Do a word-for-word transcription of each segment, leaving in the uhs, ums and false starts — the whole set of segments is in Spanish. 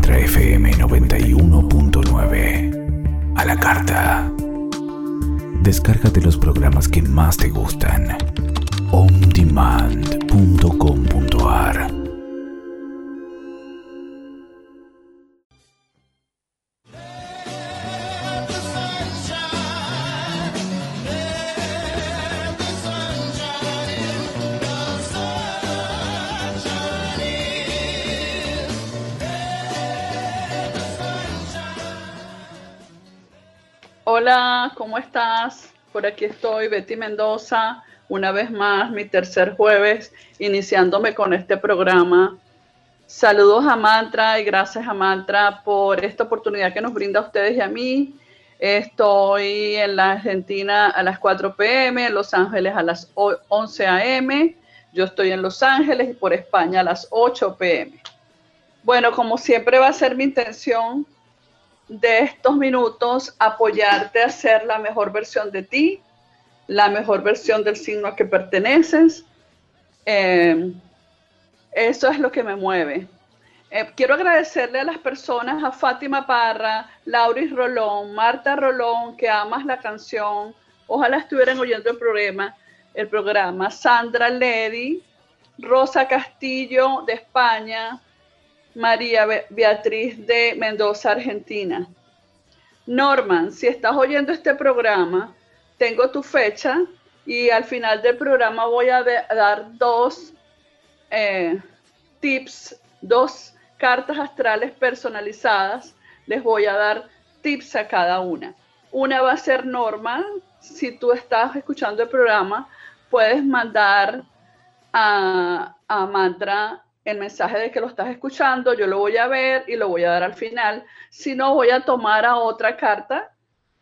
Mantra F M noventa y uno punto nueve. A la carta. Descárgate los programas que más te gustan. on demand punto com punto a r. Hola, ¿cómo estás? Por aquí estoy, Betty Mendoza, una vez más, mi tercer jueves, iniciándome con este programa. Saludos a Mantra y gracias a Mantra por esta oportunidad que nos brinda a ustedes y a mí. Estoy en la Argentina a las cuatro pe eme, en Los Ángeles a las once a eme. Yo estoy en Los Ángeles y por España a las ocho pe eme. Bueno, como siempre va a ser mi intención de estos minutos apoyarte a ser la mejor versión de ti, la mejor versión del signo a que perteneces. Eh, eso es lo que me mueve. Eh, quiero agradecerle a las personas, a Fátima Parra, Lauris Rolón, Marta Rolón, que amas la canción, ojalá estuvieran oyendo el programa, el programa, Sandra Ledy, Rosa Castillo de España, María Beatriz de Mendoza, Argentina. Norman, si estás oyendo este programa, tengo tu fecha y al final del programa voy a, de, a dar dos eh, tips, dos cartas astrales personalizadas. Les voy a dar tips a cada una. Una va a ser Norman. Si tú estás escuchando el programa, puedes mandar a, a Mantra el mensaje de que lo estás escuchando, yo lo voy a ver y lo voy a dar al final. Si no, voy a tomar a otra carta,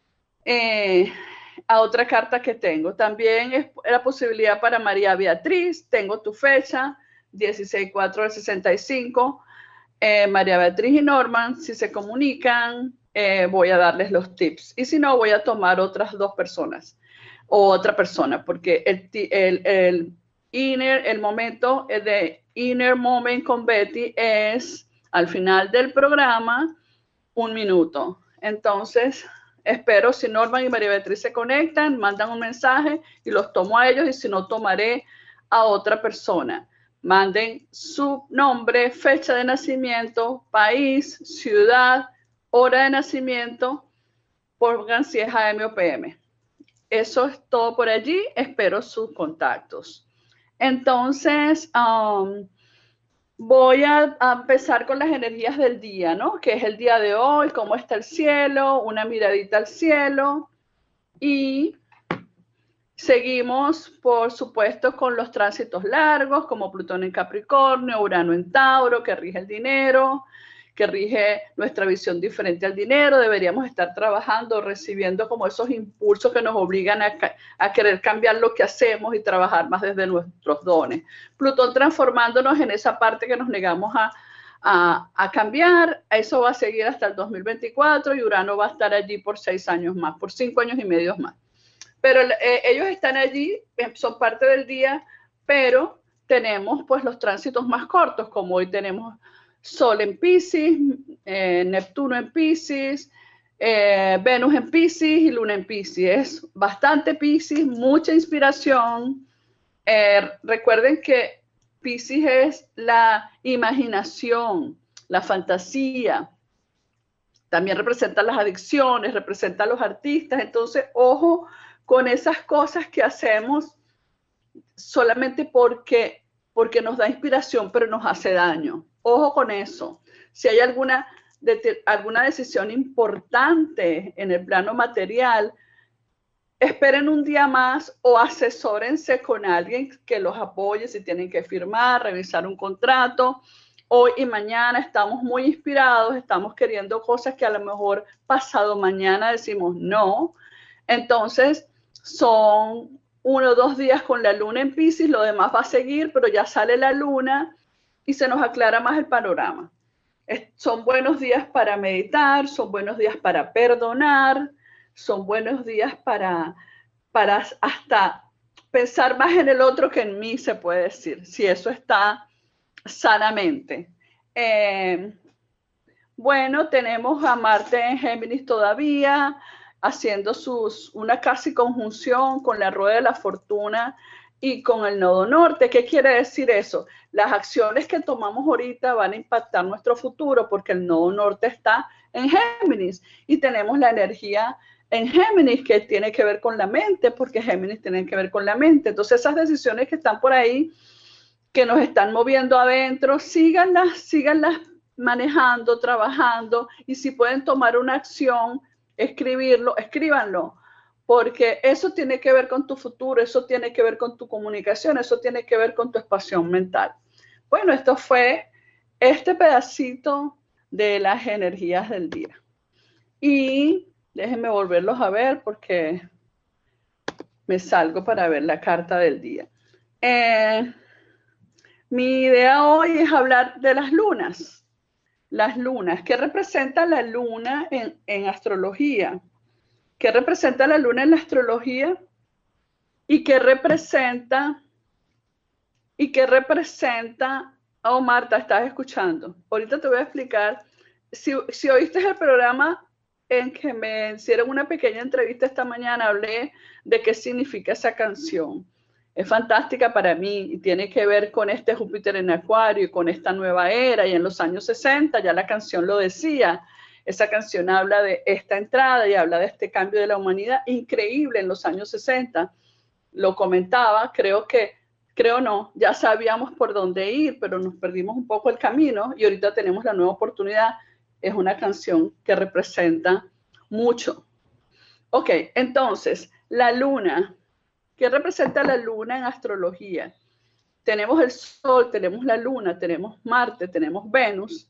eh, a otra carta que tengo. También es la posibilidad para María Beatriz, tengo tu fecha, dieciséis cuatro del sesenta y cinco. Eh, María Beatriz y Norman, si se comunican, eh, voy a darles los tips. Y si no, voy a tomar otras dos personas o otra persona, porque el, el, el inner, el momento de Inner Moment con Betty es al final del programa, un minuto. Entonces, espero si Norman y María Beatriz se conectan, mandan un mensaje y los tomo a ellos y si no, tomaré a otra persona. Manden su nombre, fecha de nacimiento, país, ciudad, hora de nacimiento, pongan si es a eme o pe eme. Eso es todo por allí, espero sus contactos. Entonces, um, voy a, a empezar con las energías del día, ¿no? Que es el día de hoy, cómo está el cielo, una miradita al cielo. Y seguimos, por supuesto, con los tránsitos largos, como Plutón en Capricornio, Urano en Tauro, que rige el dinero, que rige nuestra visión diferente al dinero. Deberíamos estar trabajando, recibiendo como esos impulsos que nos obligan a, a querer cambiar lo que hacemos y trabajar más desde nuestros dones. Plutón transformándonos en esa parte que nos negamos a, a, a cambiar. Eso va a seguir hasta el dos mil veinticuatro y Urano va a estar allí por seis años más, por cinco años y medio más. Pero eh, ellos están allí, son parte del día, pero tenemos pues los tránsitos más cortos, como hoy tenemos Sol en Piscis, eh, Neptuno en Piscis, eh, Venus en Piscis y Luna en Piscis. Es bastante Piscis, mucha inspiración. Eh, recuerden que Piscis es la imaginación, la fantasía. También representa las adicciones, representa a los artistas. Entonces, ojo con esas cosas que hacemos solamente porque, porque nos da inspiración, pero nos hace daño. Ojo con eso. Si hay alguna, de, alguna decisión importante en el plano material, esperen un día más o asesórense con alguien que los apoye si tienen que firmar, revisar un contrato. Hoy y mañana estamos muy inspirados, estamos queriendo cosas que a lo mejor pasado mañana decimos no. Entonces, son uno o dos días con la luna en Piscis, lo demás va a seguir, pero ya sale la luna y se nos aclara más el panorama. Es, son buenos días para meditar, son buenos días para perdonar, son buenos días para, para hasta pensar más en el otro que en mí, se puede decir, si eso está sanamente. Eh, Bueno, tenemos a Marte en Géminis todavía, haciendo sus, una casi conjunción con la rueda de la fortuna y con el nodo norte. ¿Qué quiere decir eso? Las acciones que tomamos ahorita van a impactar nuestro futuro porque el nodo norte está en Géminis y tenemos la energía en Géminis que tiene que ver con la mente, porque Géminis tiene que ver con la mente. Entonces esas decisiones que están por ahí, que nos están moviendo adentro, síganlas, síganlas manejando, trabajando, y si pueden tomar una acción, escribirlo, escríbanlo, porque eso tiene que ver con tu futuro, eso tiene que ver con tu comunicación, eso tiene que ver con tu expansión mental. Bueno, esto fue este pedacito de las energías del día. Y déjenme volverlos a ver porque me salgo para ver la carta del día. Eh, mi idea hoy es hablar de las lunas. Las lunas. ¿Qué representa la luna en, en astrología? ¿Qué representa la luna en la astrología? ¿Y qué representa? ¿Y qué representa? Oh, Marta, estás escuchando. Ahorita te voy a explicar. Si, si oíste el programa en que me hicieron una pequeña entrevista esta mañana, hablé de qué significa esa canción. Es fantástica para mí y tiene que ver con este Júpiter en Acuario y con esta nueva era. Y en los años sesenta ya la canción lo decía. Esa canción habla de esta entrada y habla de este cambio de la humanidad increíble en los años sesenta. Lo comentaba, creo que, creo no, ya sabíamos por dónde ir, pero nos perdimos un poco el camino y ahorita tenemos la nueva oportunidad. Es una canción que representa mucho. Ok, entonces, la luna. ¿Qué representa la luna en astrología? Tenemos el Sol, tenemos la luna, tenemos Marte, tenemos Venus.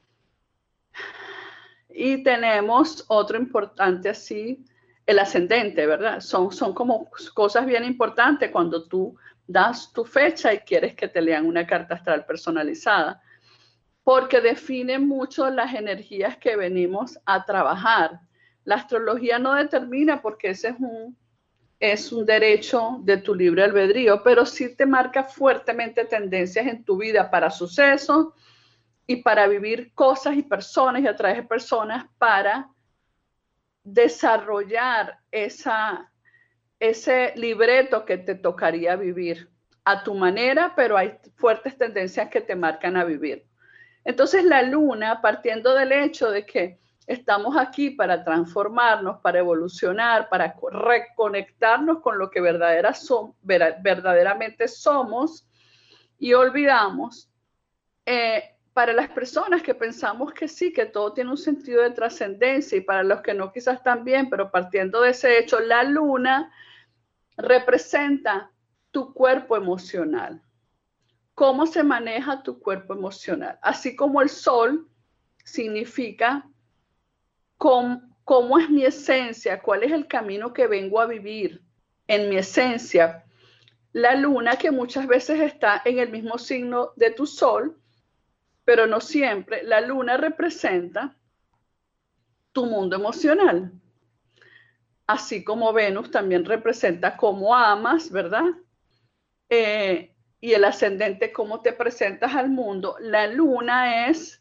Y tenemos otro importante así, el ascendente, ¿verdad? Son, son como cosas bien importantes cuando tú das tu fecha y quieres que te lean una carta astral personalizada, porque define mucho las energías que venimos a trabajar. La astrología no determina porque ese es un... es un derecho de tu libre albedrío, pero sí te marca fuertemente tendencias en tu vida para sucesos y para vivir cosas y personas y a través de personas para desarrollar esa, ese libreto que te tocaría vivir a tu manera, pero hay fuertes tendencias que te marcan a vivir. Entonces la luna, partiendo del hecho de que estamos aquí para transformarnos, para evolucionar, para reconectarnos con lo que verdadera son, verdaderamente somos y olvidamos. Eh, para las personas que pensamos que sí, que todo tiene un sentido de trascendencia y para los que no quizás también, pero partiendo de ese hecho, la luna representa tu cuerpo emocional. ¿Cómo se maneja tu cuerpo emocional? Así como el sol significa cómo, cómo es mi esencia, cuál es el camino que vengo a vivir en mi esencia. La luna, que muchas veces está en el mismo signo de tu sol, pero no siempre, la luna representa tu mundo emocional. Así como Venus también representa cómo amas, ¿verdad? Eh, y el ascendente, cómo te presentas al mundo. La luna es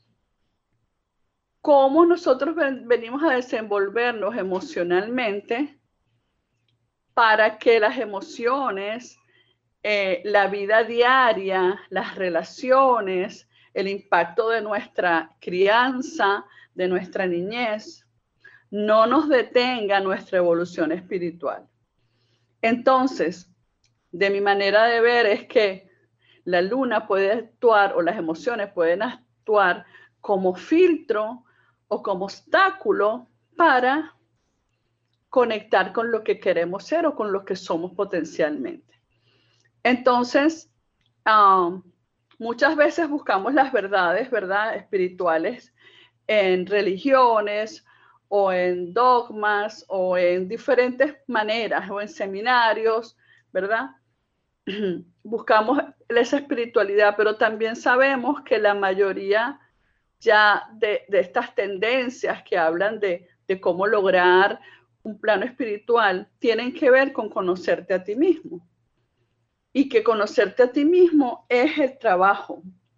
cómo nosotros ven, venimos a desenvolvernos emocionalmente para que las emociones, eh, la vida diaria, las relaciones, el impacto de nuestra crianza, de nuestra niñez, no nos detenga nuestra evolución espiritual. Entonces, de mi manera de ver es que la luna puede actuar, o las emociones pueden actuar como filtro o como obstáculo para conectar con lo que queremos ser o con lo que somos potencialmente. Entonces, um, muchas veces buscamos las verdades, ¿verdad?, espirituales en religiones o en dogmas o en diferentes maneras o en seminarios, ¿verdad? Buscamos esa espiritualidad, pero también sabemos que la mayoría ya de, de estas tendencias que hablan de, de cómo lograr un plano espiritual tienen que ver con conocerte a ti mismo. Y que conocerte a ti mismo es el trabajo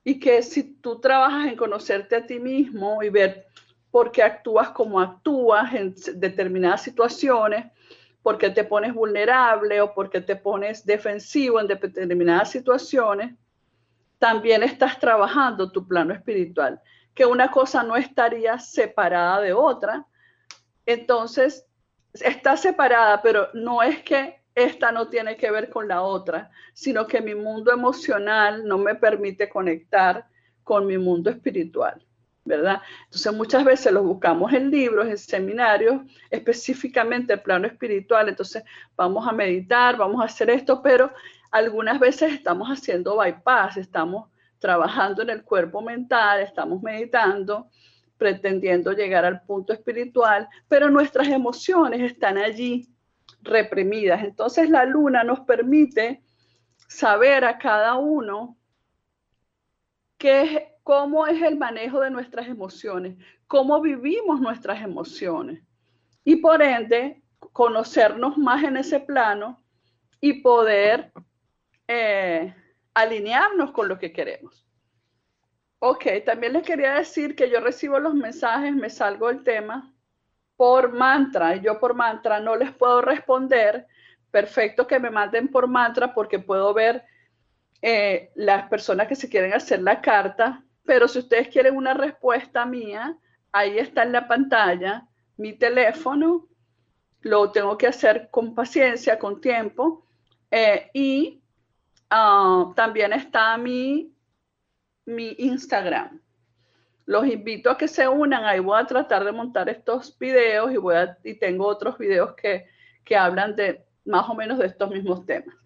y que si tú trabajas en conocerte a ti mismo y ver por qué actúas como actúas en determinadas situaciones, por qué te pones vulnerable o por qué te pones defensivo en determinadas situaciones, también estás trabajando tu plano espiritual, que una cosa no estaría separada de otra. Entonces, está separada, pero no es que esta no tiene que ver con la otra, sino que mi mundo emocional no me permite conectar con mi mundo espiritual, ¿verdad? Entonces, muchas veces los buscamos en libros, en seminarios, específicamente el plano espiritual. Entonces, vamos a meditar, vamos a hacer esto, pero algunas veces estamos haciendo bypass, estamos trabajando en el cuerpo mental, estamos meditando, pretendiendo llegar al punto espiritual, pero nuestras emociones están allí reprimidas. Entonces la luna nos permite saber a cada uno qué es, cómo es el manejo de nuestras emociones, cómo vivimos nuestras emociones y por ende conocernos más en ese plano y poder eh, alinearnos con lo que queremos. Ok, también les quería decir que yo recibo los mensajes, me salgo del tema, por mantra, y yo por mantra no les puedo responder. Perfecto que me manden por mantra porque puedo ver eh, las personas que se quieren hacer la carta, pero si ustedes quieren una respuesta mía, ahí está en la pantalla mi teléfono, lo tengo que hacer con paciencia, con tiempo, eh, y uh, también está mi mi Instagram. Los invito a que se unan, ahí voy a tratar de montar estos videos y, voy a, y tengo otros videos que, que hablan de más o menos de estos mismos temas.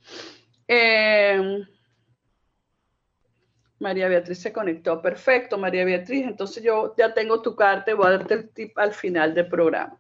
Eh, María Beatriz se conectó, perfecto María Beatriz, entonces yo ya tengo tu carta y voy a darte el tip al final del programa.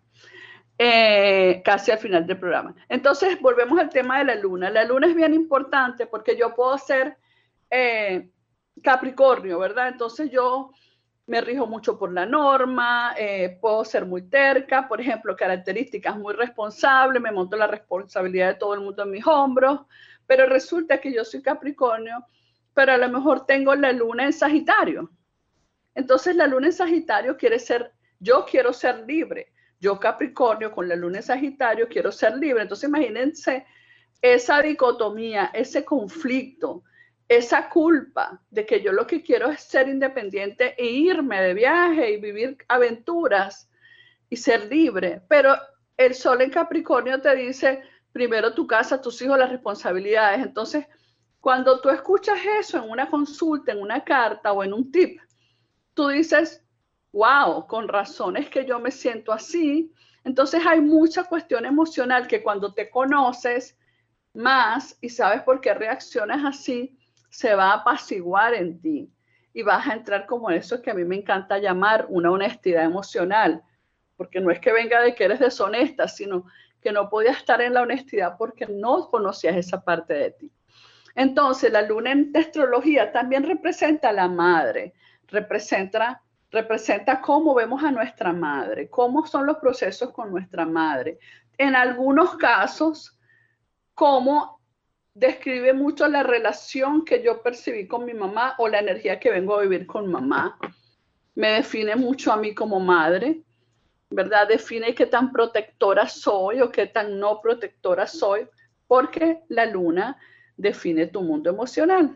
Eh, casi al final del programa. Entonces volvemos al tema de la luna. La luna es bien importante porque yo puedo ser eh, Capricornio, ¿verdad? Entonces yo me rijo mucho por la norma, eh, puedo ser muy terca, por ejemplo, características muy responsable, me monto la responsabilidad de todo el mundo en mis hombros, pero resulta que yo soy Capricornio, pero a lo mejor tengo la luna en Sagitario. Entonces la luna en Sagitario quiere ser, yo quiero ser libre. Yo Capricornio con la luna en Sagitario quiero ser libre. Entonces imagínense esa dicotomía, ese conflicto, esa culpa de que yo lo que quiero es ser independiente e irme de viaje y vivir aventuras y ser libre. Pero el sol en Capricornio te dice, primero tu casa, tus hijos, las responsabilidades. Entonces, cuando tú escuchas eso en una consulta, en una carta o en un tip, tú dices, wow, con razón es que yo me siento así. Entonces hay mucha cuestión emocional que cuando te conoces más y sabes por qué reaccionas así, se va a apaciguar en ti y vas a entrar como eso que a mí me encanta llamar una honestidad emocional, porque no es que venga de que eres deshonesta, sino que no podías estar en la honestidad porque no conocías esa parte de ti. Entonces la luna en astrología también representa a la madre, representa, representa cómo vemos a nuestra madre, cómo son los procesos con nuestra madre. En algunos casos, cómo describe mucho la relación que yo percibí con mi mamá o la energía que vengo a vivir con mamá. Me define mucho a mí como madre, ¿verdad? Define qué tan protectora soy o qué tan no protectora soy, porque la luna define tu mundo emocional.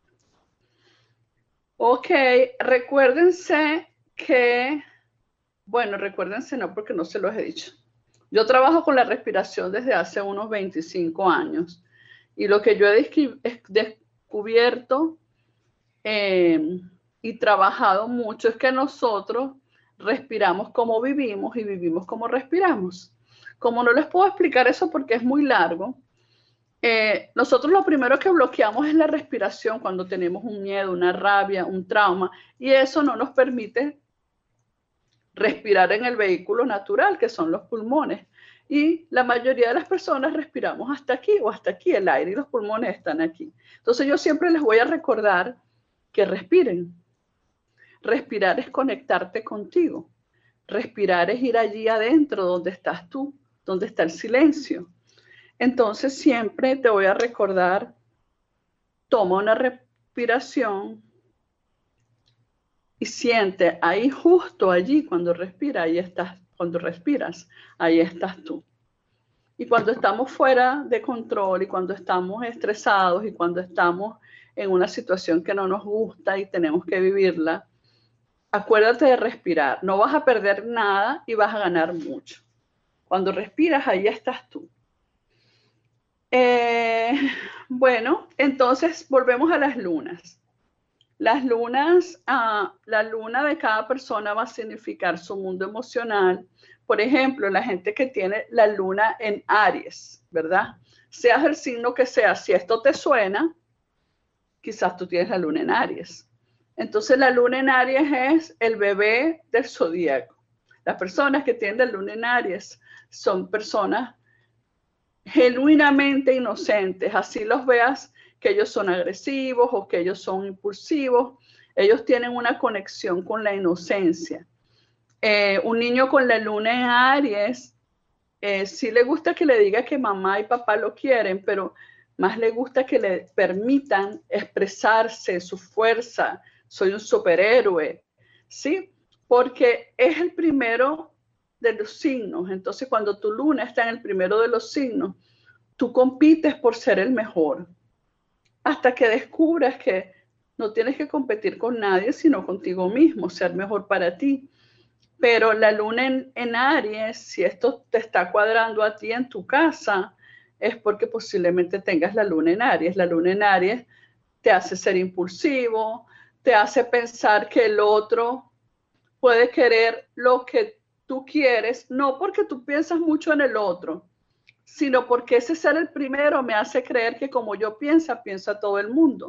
Ok, recuérdense que, bueno, recuérdense no porque no se los he dicho. Yo trabajo con la respiración desde hace unos veinticinco años. Y lo que yo he descubierto eh, y trabajado mucho es que nosotros respiramos como vivimos y vivimos como respiramos. Como no les puedo explicar eso porque es muy largo, eh, nosotros lo primero que bloqueamos es la respiración cuando tenemos un miedo, una rabia, un trauma, y eso no nos permite respirar en el vehículo natural, que son los pulmones. Y la mayoría de las personas respiramos hasta aquí o hasta aquí, el aire y los pulmones están aquí. Entonces yo siempre les voy a recordar que respiren. Respirar es conectarte contigo. Respirar es ir allí adentro donde estás tú, donde está el silencio. Entonces siempre te voy a recordar, toma una respiración siente ahí justo allí cuando respira, ahí estás, cuando respiras, ahí estás tú. Y cuando estamos fuera de control y cuando estamos estresados y cuando estamos en una situación que no nos gusta y tenemos que vivirla, acuérdate de respirar. No vas a perder nada y vas a ganar mucho. Cuando respiras, ahí estás tú. Eh, bueno, entonces volvemos a las lunas. Las lunas, uh, la luna de cada persona va a significar su mundo emocional. Por ejemplo, la gente que tiene la luna en Aries, ¿verdad? Seas el signo que sea, si esto te suena, quizás tú tienes la luna en Aries. Entonces la luna en Aries es el bebé del zodíaco. Las personas que tienen la luna en Aries son personas genuinamente inocentes, así los veas que ellos son agresivos o que ellos son impulsivos, ellos tienen una conexión con la inocencia. Eh, un niño con la luna en Aries, eh, sí le gusta que le diga que mamá y papá lo quieren, pero más le gusta que le permitan expresarse su fuerza, soy un superhéroe, ¿sí? Porque es el primero de los signos. Entonces, cuando tu luna está en el primero de los signos, tú compites por ser el mejor, hasta que descubras que no tienes que competir con nadie, sino contigo mismo, ser mejor para ti. Pero la luna en, en Aries, si esto te está cuadrando a ti en tu casa, es porque posiblemente tengas la luna en Aries. La luna en Aries te hace ser impulsivo, te hace pensar que el otro puede querer lo que tú quieres, no porque tú piensas mucho en el otro, sino porque ese ser el primero me hace creer que como yo pienso, piensa todo el mundo.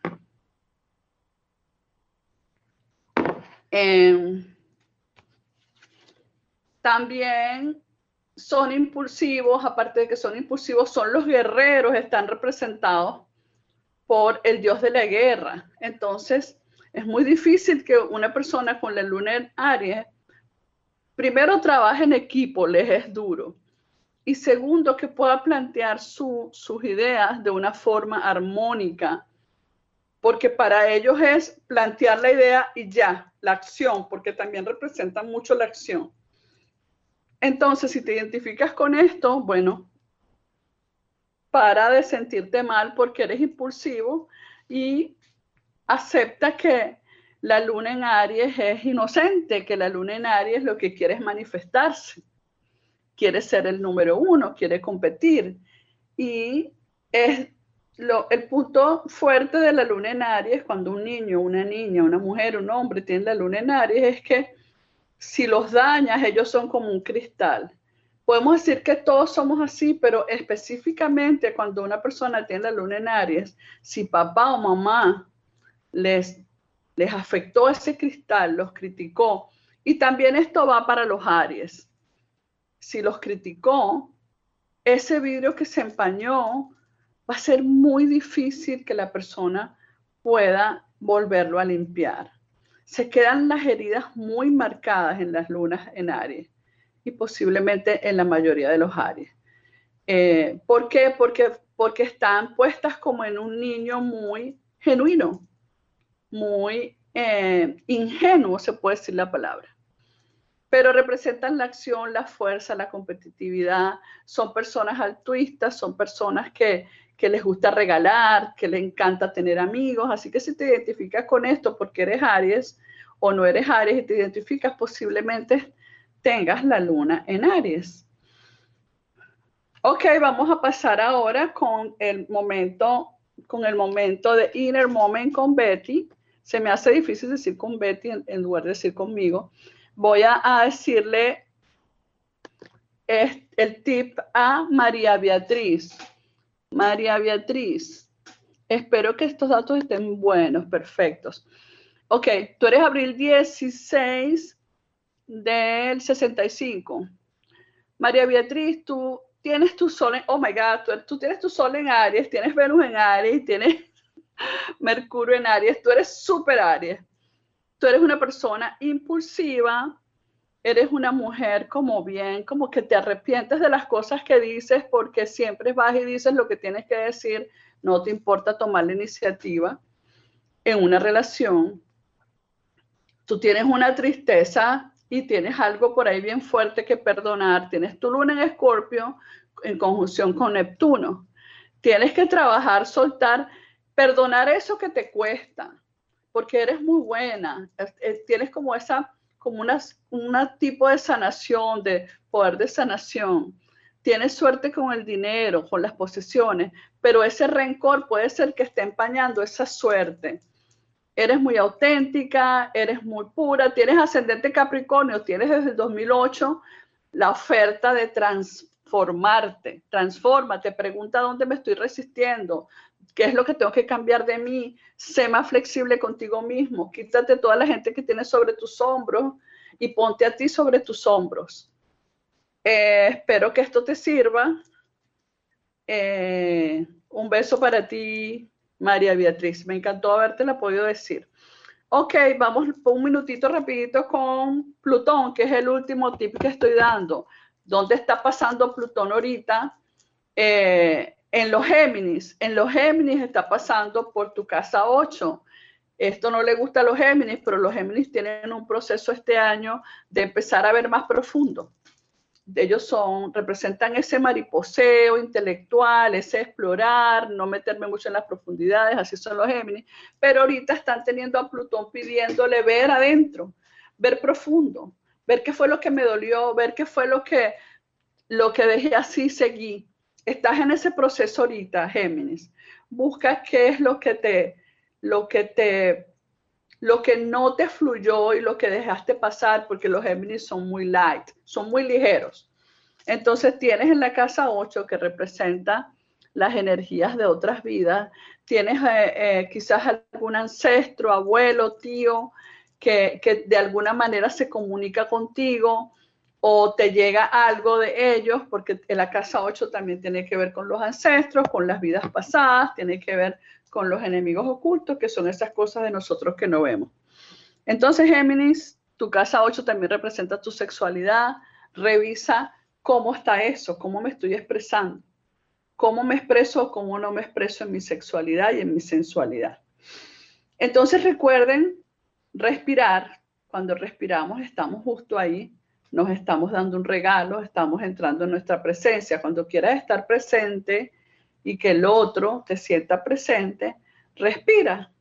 Eh, también son impulsivos, aparte de que son impulsivos, son los guerreros, están representados por el dios de la guerra. Entonces, es muy difícil que una persona con la luna en Aries, primero trabaje en equipo, les es duro. Y segundo, que pueda plantear su, sus ideas de una forma armónica, porque para ellos es plantear la idea y ya, la acción, porque también representan mucho la acción. Entonces, si te identificas con esto, bueno, para de sentirte mal porque eres impulsivo y acepta que la luna en Aries es inocente, que la luna en Aries lo que quiere es manifestarse. Quiere ser el número uno, quiere competir. Y es lo, el punto fuerte de la luna en Aries, cuando un niño, una niña, una mujer, un hombre tiene la luna en Aries, es que si los dañas, ellos son como un cristal. Podemos decir que todos somos así, pero específicamente cuando una persona tiene la luna en Aries, si papá o mamá les, les afectó ese cristal, los criticó, y también esto va para los Aries. Si los criticó, ese vidrio que se empañó, va a ser muy difícil que la persona pueda volverlo a limpiar. Se quedan las heridas muy marcadas en las lunas en Aries y posiblemente en la mayoría de los Aries. Eh, ¿Por qué? Porque, porque están puestas como en un niño muy genuino, muy eh, ingenuo, se puede decir la palabra. Pero representan la acción, la fuerza, la competitividad. Son personas altruistas, son personas que, que les gusta regalar, que les encanta tener amigos. Así que si te identificas con esto porque eres Aries o no eres Aries y te identificas, posiblemente tengas la luna en Aries. Ok, vamos a pasar ahora con el momento, con el momento de Inner Moment con Betty. Se me hace difícil decir con Betty en, en lugar de decir conmigo. Voy a, a decirle el, el tip a María Beatriz. María Beatriz, espero que estos datos estén buenos, perfectos. Ok, tú eres abril dieciséis del sesenta y cinco. María Beatriz, tú tienes tu sol en, oh my God, tú, tú tienes tu sol en Aries, tienes Venus en Aries, tienes Mercurio en Aries, tú eres súper Aries. Tú eres una persona impulsiva, eres una mujer como bien, como que te arrepientes de las cosas que dices porque siempre vas y dices lo que tienes que decir, no te importa tomar la iniciativa en una relación. tú tienes una tristeza y tienes algo por ahí bien fuerte que perdonar. Tienes tu luna en Escorpio en conjunción con Neptuno. Tienes que trabajar, soltar, perdonar eso que te cuesta, porque eres muy buena. Tienes como esa, como una, una tipo de sanación, de poder de sanación. Tienes suerte con el dinero, con las posesiones, pero ese rencor puede ser que esté empañando esa suerte. Eres muy auténtica, eres muy pura, tienes ascendente Capricornio, tienes desde el dos mil ocho la oferta de transformarte. Transfórmate, pregunta dónde me estoy resistiendo, qué es lo que tengo que cambiar de mí, sé más flexible contigo mismo, quítate toda la gente que tienes sobre tus hombros y ponte a ti sobre tus hombros. Eh, espero que esto te sirva. Eh, un beso para ti, María Beatriz. Me encantó habértela podido decir. Ok, vamos un minutito rapidito con Plutón, que es el último tip que estoy dando. ¿Dónde está pasando Plutón ahorita? Eh, en los Géminis. En los Géminis está pasando por tu casa ocho. Esto no le gusta a los Géminis, pero los Géminis tienen un proceso este año de empezar a ver más profundo. Ellos son, representan ese mariposeo intelectual, ese explorar, no meterme mucho en las profundidades, así son los Géminis, pero ahorita están teniendo a Plutón pidiéndole ver adentro, ver profundo, ver qué fue lo que me dolió, ver qué fue lo que, lo que dejé así, seguí. Estás en ese proceso ahorita, Géminis. Busca qué es lo que te, lo que te, lo que no te fluyó y lo que dejaste pasar, porque los Géminis son muy light, son muy ligeros. Entonces tienes en la casa ocho, que representa las energías de otras vidas, tienes eh, eh, quizás algún ancestro, abuelo, tío, que, que de alguna manera se comunica contigo, o te llega algo de ellos, porque en la casa ocho también tiene que ver con los ancestros, con las vidas pasadas, tiene que ver con los enemigos ocultos, que son esas cosas de nosotros que no vemos. Entonces, Géminis, tu casa ocho también representa tu sexualidad. Revisa cómo está eso, cómo me estoy expresando, cómo me expreso o cómo no me expreso en mi sexualidad y en mi sensualidad. Entonces, recuerden respirar. Cuando respiramos estamos justo ahí, nos estamos dando un regalo, estamos entrando en nuestra presencia. Cuando quieras estar presente y que el otro te sienta presente, respira.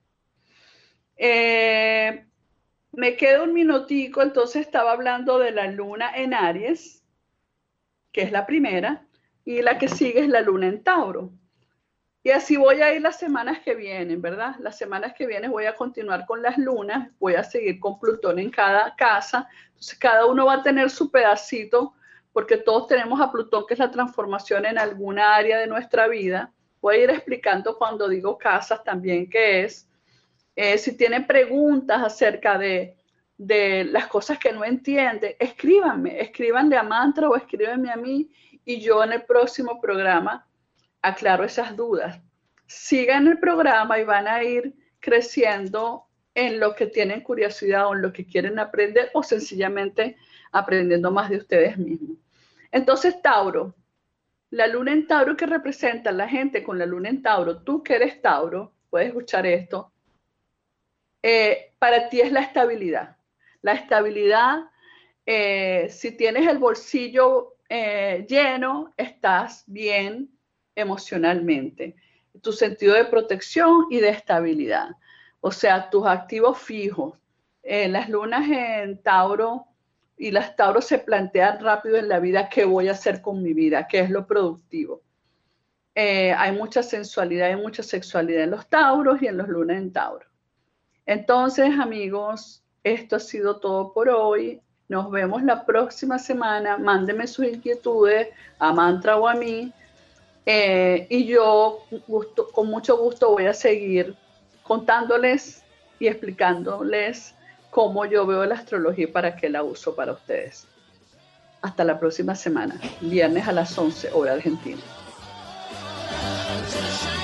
Eh, me queda un minutico, entonces estaba hablando de la luna en Aries, que es la primera, y la que sigue es la luna en Tauro. Y así voy a ir las semanas que vienen, ¿verdad? Las semanas que vienen voy a continuar con las lunas, voy a seguir con Plutón en cada casa. Entonces cada uno va a tener su pedacito, porque todos tenemos a Plutón, que es la transformación en alguna área de nuestra vida. Voy a ir explicando cuando digo casas también qué es. Eh, si tienen preguntas acerca de, de las cosas que no entienden, escríbanme, escríbanle a Mantra o escríbanme a mí, y yo en el próximo programa aclaro esas dudas. Sigan el programa y van a ir creciendo en lo que tienen curiosidad o en lo que quieren aprender, o sencillamente aprendiendo más de ustedes mismos. Entonces, Tauro, la luna en Tauro, que representa la gente con la luna en Tauro, tú que eres Tauro, puedes escuchar esto, eh, para ti es la estabilidad. La estabilidad, eh, si tienes el bolsillo eh, lleno, estás bien emocionalmente. Tu sentido de protección y de estabilidad. O sea, tus activos fijos. Eh, las lunas en Tauro y las Tauros se plantean rápido en la vida qué voy a hacer con mi vida, qué es lo productivo. Eh, hay mucha sensualidad y mucha sexualidad en los Tauros y en los lunas en Tauro. Entonces, amigos, esto ha sido todo por hoy. Nos vemos la próxima semana. Mándenme sus inquietudes a Mantra o a mí. Eh, y yo gusto, con mucho gusto voy a seguir contándoles y explicándoles cómo yo veo la astrología y para qué la uso para ustedes. Hasta la próxima semana, viernes a las once, hora argentina.